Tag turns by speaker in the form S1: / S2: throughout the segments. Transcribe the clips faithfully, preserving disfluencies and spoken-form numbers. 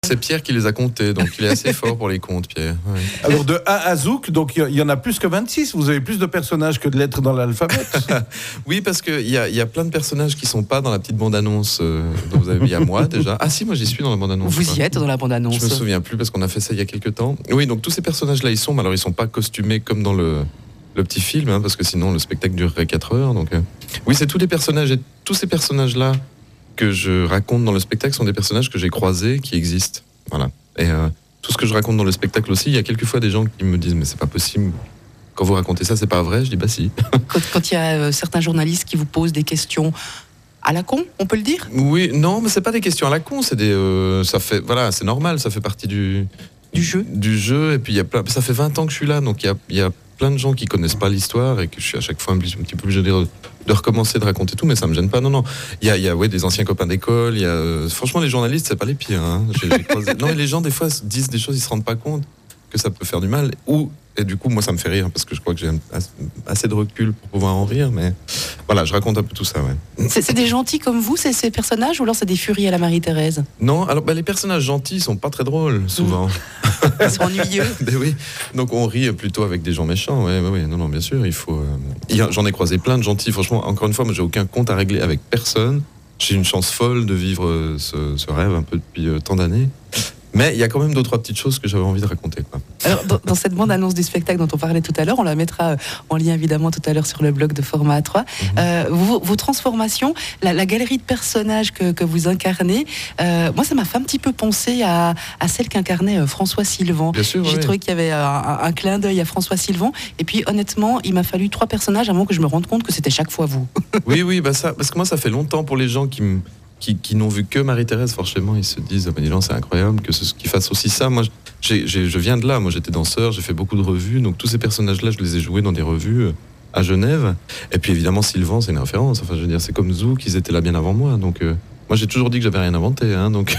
S1: C'est Pierre qui les a comptés, donc il est assez fort pour les comptes, Pierre. Ouais.
S2: Alors de A à Zouk, donc il y en a plus que vingt-six. Vous avez plus de personnages que de lettres dans l'alphabet.
S1: Oui, parce qu'il y a, y a plein de personnages qui sont pas dans la petite bande-annonce euh, dont vous avez vu. Il y a moi déjà. Ah si, moi j'y suis dans la bande-annonce.
S3: Vous y êtes dans la bande-annonce.
S1: Je me souviens plus parce qu'on a fait ça il y a quelques temps. Oui, donc tous ces personnages-là, ils sont, mais alors ils sont pas costumés comme dans le, le petit film, hein, parce que sinon le spectacle durerait quatre heures. Donc euh... oui, c'est tous les personnages et tous ces personnages-là que je raconte dans le spectacle sont des personnages que j'ai croisés, qui existent. Voilà. Et euh, tout ce que je raconte dans le spectacle aussi, il y a quelquefois des gens qui me disent mais c'est pas possible. Quand vous racontez ça, c'est pas vrai. Je dis bah si.
S3: Quand, quand il y a euh, certains journalistes qui vous posent des questions à la con, on peut le dire ?
S1: Oui, non, mais c'est pas des questions à la con. C'est des, euh, ça fait, voilà, c'est normal. Ça fait partie du
S3: du jeu.
S1: Du jeu. Et puis il y a plein. Ça fait vingt ans que je suis là, donc il y a, il y a plein de gens qui connaissent pas l'histoire et que je suis à chaque fois un petit, un petit peu obligé de, de recommencer de raconter tout, mais ça me gêne pas. Non, non. Il y a, il y a ouais, des anciens copains d'école. Il y a, euh, franchement, les journalistes, c'est pas les pires. Hein. J'ai, j'ai croisé... Non, et les gens des fois disent des choses, ils se rendent pas compte que ça peut faire du mal. Ou et du coup, moi, ça me fait rire parce que je crois que j'ai assez de recul pour pouvoir en rire. Mais voilà, je raconte un peu tout ça. Ouais.
S3: C'est, c'est des gentils comme vous, ces, ces personnages, ou alors c'est des furies à la Marie-Thérèse ?
S1: Non, alors bah, les personnages gentils sont pas très drôles souvent.
S3: Ils sont ennuyeux.
S1: Ben oui, donc on rit plutôt avec des gens méchants. Ouais, ouais, ouais. Non, non, bien sûr, il faut. Euh... J'en ai croisé plein de gentils. Franchement, encore une fois, moi, j'ai aucun compte à régler avec personne. J'ai une chance folle de vivre ce, ce rêve un peu depuis euh, tant d'années. Mais il y a quand même deux, trois petites choses que j'avais envie de raconter. Quoi.
S3: Alors, dans, dans cette bande-annonce du spectacle dont on parlait tout à l'heure, on la mettra en lien évidemment tout à l'heure sur le blog de Format A trois. Mm-hmm. Euh, vos, vos transformations, la, la galerie de personnages que, que vous incarnez, euh, moi ça m'a fait un petit peu penser à, à celle qu'incarnait François Sylvain.
S1: Bien sûr,
S3: J'ai
S1: oui.
S3: trouvé qu'il y avait un, un clin d'œil à François Sylvain. Et puis honnêtement, il m'a fallu trois personnages avant que je me rende compte que c'était chaque fois vous.
S1: Oui, oui, bah ça, parce que moi ça fait longtemps pour les gens qui me. Qui, qui n'ont vu que Marie-Thérèse, forcément, ils se disent ah ben, dis donc, c'est incroyable que ce, qu'ils fassent aussi ça. Moi, j'ai, j'ai, je viens de là. Moi, j'étais danseur, j'ai fait beaucoup de revues. Donc, tous ces personnages-là, je les ai joués dans des revues euh, à Genève. Et puis, évidemment, Sylvain, c'est une référence. Enfin, je veux dire, c'est comme Zouk, ils étaient là bien avant moi. Donc, euh, moi, j'ai toujours dit que j'avais rien inventé. Hein, donc,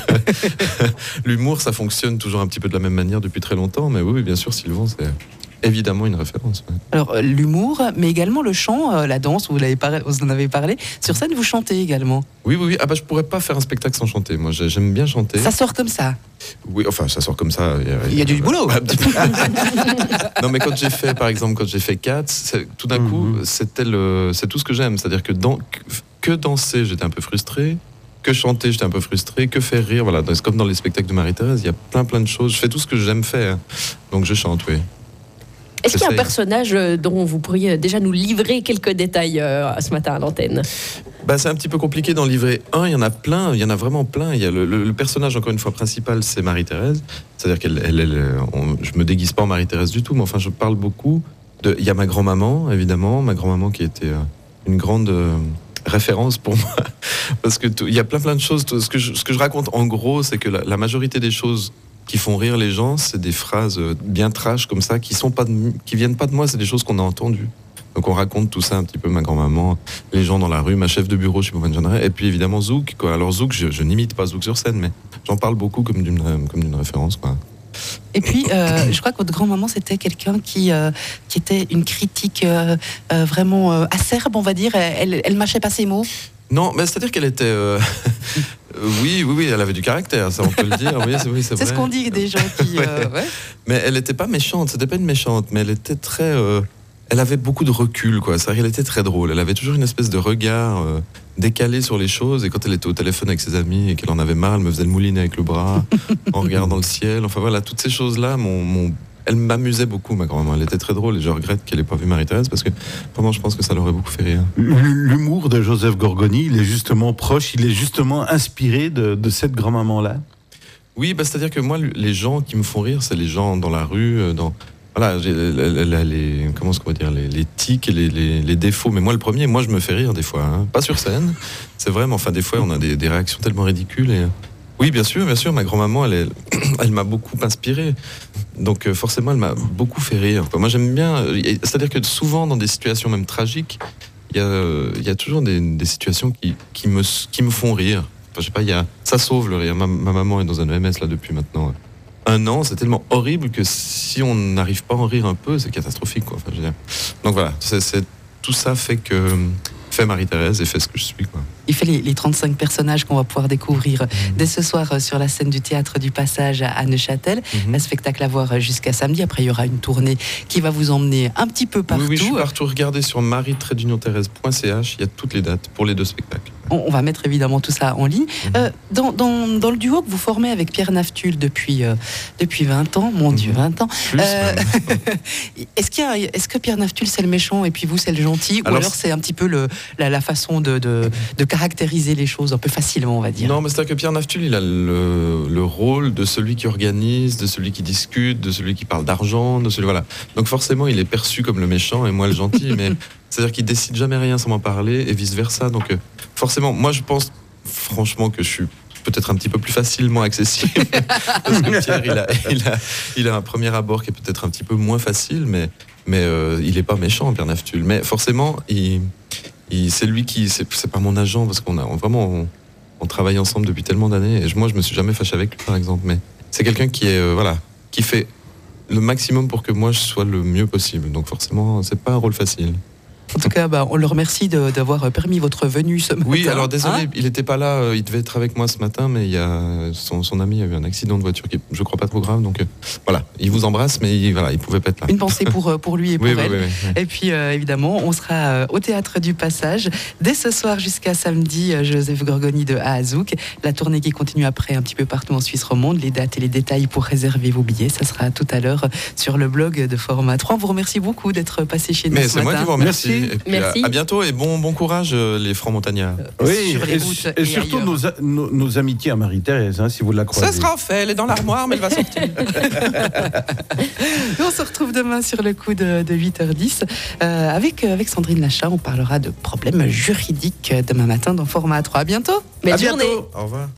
S1: l'humour, ça fonctionne toujours un petit peu de la même manière depuis très longtemps. Mais oui, oui bien sûr, Sylvain, c'est évidemment une référence. Ouais.
S3: Alors, l'humour, mais également le chant, euh, la danse, vous, l'avez par... vous en avez parlé. Sur scène, vous chantez également.
S1: Oui, oui, oui. Ah bah, je pourrais pas faire un spectacle sans chanter. Moi, j'aime bien chanter.
S3: Ça sort comme ça.
S1: Oui, enfin, ça sort comme ça.
S3: Il y a, il y a du boulot.
S1: Non, mais quand j'ai fait, par exemple, quand j'ai fait Cats, tout d'un coup, mm-hmm. c'était le, c'est tout ce que j'aime. C'est-à-dire que, dans, que danser, j'étais un peu frustré. Que chanter, j'étais un peu frustré. Que faire rire, voilà. C'est comme dans les spectacles de Marie-Thérèse, il y a plein, plein de choses. Je fais tout ce que j'aime faire. Donc, je chante, oui.
S4: Est-ce qu'il y a un personnage dont vous pourriez déjà nous livrer quelques détails euh, ce matin à l'antenne ?
S1: Bah, c'est un petit peu compliqué d'en livrer un, il y en a plein, il y en a vraiment plein. Il y a le, le, le personnage, encore une fois, principal, c'est Marie-Thérèse. C'est-à-dire qu'elle, elle, elle, on, je me déguise pas en Marie-Thérèse du tout, mais enfin, je parle beaucoup de... Il y a ma grand-maman, évidemment, ma grand-maman qui était euh, une grande euh, référence pour moi. Parce que il y a plein, plein de choses. Ce que je, ce que je raconte, en gros, c'est que la, la majorité des choses qui font rire les gens, c'est des phrases bien trash comme ça, qui sont pas de, qui viennent pas de moi, c'est des choses qu'on a entendues. Donc on raconte tout ça un petit peu, ma grand-maman, les gens dans la rue, ma chef de bureau chez Bouvan Jeanneret, et puis évidemment Zouk, quoi. Alors Zouk, je, je n'imite pas Zouk sur scène, mais j'en parle beaucoup comme d'une, comme d'une référence, quoi.
S3: Et puis, euh, je crois que votre grand-maman, c'était quelqu'un qui, euh, qui était une critique euh, euh, vraiment euh, acerbe, on va dire. Elle, elle mâchait pas ses mots.
S1: Non, mais c'est-à-dire qu'elle était... Euh... oui, oui, oui, elle avait du caractère, ça on peut le dire. Oui, c'est, oui, c'est,
S3: c'est
S1: vrai.
S3: Ce qu'on dit des gens qui... Euh, ouais.
S1: Mais elle n'était pas méchante, c'était pas une méchante, mais elle était très... Euh... Elle avait beaucoup de recul, quoi. C'est-à-dire qu'elle était très drôle. Elle avait toujours une espèce de regard euh, décalé sur les choses. Et quand elle était au téléphone avec ses amis et qu'elle en avait marre, elle me faisait le moulinet avec le bras, en regardant le ciel. Enfin voilà, toutes ces choses-là, mon... mon... elle m'amusait beaucoup, ma grand-maman. Elle était très drôle et je regrette qu'elle n'ait pas vu Marie-Thérèse parce que vraiment, je pense que ça l'aurait beaucoup fait rire.
S2: L'humour de Joseph Gorgoni, il est justement proche, il est justement inspiré de, de cette grand-maman-là.
S1: Oui, bah, c'est-à-dire que moi, les gens qui me font rire, c'est les gens dans la rue, dans... Voilà, j'ai les, les, les, comment on va dire, les, les tics et les, les, les défauts. Mais moi, le premier, moi, je me fais rire des fois. Hein. Pas sur scène, c'est vrai, mais enfin, des fois, on a des, des réactions tellement ridicules. Et... Oui, bien sûr, bien sûr, ma grand-maman, elle, elle, elle m'a beaucoup inspiré. Donc, euh, forcément, elle m'a beaucoup fait rire. Moi, j'aime bien... C'est-à-dire que souvent, dans des situations même tragiques, il y a, euh, y a toujours des, des situations qui, qui, me, qui me font rire. Enfin, je sais pas, y a, ça sauve le rire. Ma, ma maman est dans un E M S, là, depuis maintenant... un an, c'est tellement horrible que si on n'arrive pas à en rire un peu, c'est catastrophique, quoi. Enfin, je veux dire. Donc voilà, c'est, c'est, tout ça fait que fait Marie-Thérèse et fait ce que je suis, quoi.
S3: Il fait les, les trente-cinq personnages qu'on va pouvoir découvrir mmh. dès ce soir sur la scène du Théâtre du Passage à Neuchâtel. Mmh. Un spectacle à voir jusqu'à samedi. Après, il y aura une tournée qui va vous emmener un petit peu partout.
S1: Oui, oui, je suis partout. Regardez sur marie tiret d'union thérèse point c h. Il y a toutes les dates pour les deux spectacles.
S3: On, on va mettre évidemment tout ça en ligne. Mmh. Euh, dans, dans, dans le duo que vous formez avec Pierre Naftul depuis, euh, depuis vingt ans, mon mmh. Dieu, vingt ans.
S1: Plus, euh,
S3: est-ce, qu'il y a, est-ce que Pierre Naftul, c'est le méchant et puis vous, c'est le gentil? Ou alors, alors c'est un petit peu le, la, la façon de, de, de caractériser les choses un peu facilement, on va dire.
S1: Non, mais c'est-à-dire que Pierre Naftul, il a le, le rôle de celui qui organise, de celui qui discute, de celui qui parle d'argent, de celui voilà. Donc forcément, il est perçu comme le méchant et moi le gentil, mais c'est-à-dire qu'il décide jamais rien sans m'en parler et vice versa. Donc euh, forcément, moi je pense franchement que je suis peut-être un petit peu plus facilement accessible parce que Pierre, il a, il a, il a un premier abord qui est peut-être un petit peu moins facile, mais mais euh, il est pas méchant, Pierre Naftul. Mais forcément, il Il, c'est lui qui, c'est, c'est pas mon agent parce qu'on a on, vraiment, on, on travaille ensemble depuis tellement d'années et je, moi je me suis jamais fâché avec lui par exemple, mais c'est quelqu'un qui est euh, voilà, qui fait le maximum pour que moi je sois le mieux possible. Donc forcément, c'est pas un rôle facile.
S3: En tout cas, bah, on le remercie de, d'avoir permis votre venue ce matin.
S1: Oui, alors désolé,
S3: hein
S1: il n'était pas là, euh, il devait être avec moi ce matin, mais il y a, son, son ami a eu un accident de voiture qui est, je crois, pas trop grave. Donc euh, voilà, il vous embrasse, mais il, voilà, il pouvait pas être là.
S3: Une pensée pour, pour lui et pour
S1: oui,
S3: elle.
S1: Oui, oui, oui.
S3: Et puis euh, évidemment, on sera euh, au Théâtre du Passage dès ce soir jusqu'à samedi. euh, Joseph Gorgoni de A à Zouk. La tournée qui continue après un petit peu partout en Suisse romande. Les dates et les détails pour réserver vos billets, ça sera tout à l'heure sur le blog de Format trois. On vous remercie beaucoup d'être passé chez nous
S1: mais
S3: ce
S1: c'est
S3: matin.
S1: moi qui vous remercie.
S2: Merci.
S1: Et puis
S4: Merci.
S1: À, à bientôt et bon, bon courage euh, les francs montagnards.
S2: Oui,
S3: sur les
S2: et,
S3: routes
S2: et
S3: et
S2: surtout
S3: ailleurs.
S2: nos, a- nos, nos amitiés à Marie-Thérèse, hein, si vous la croisez.
S1: Ça sera fait, elle est dans l'armoire, mais elle va sortir.
S3: On se retrouve demain sur le coup de, de huit heures dix euh, avec, avec Sandrine Lachat. On parlera de problèmes juridiques demain matin dans Format trois. À bientôt.
S4: Belle
S1: À
S4: journée.
S1: bientôt. Au revoir.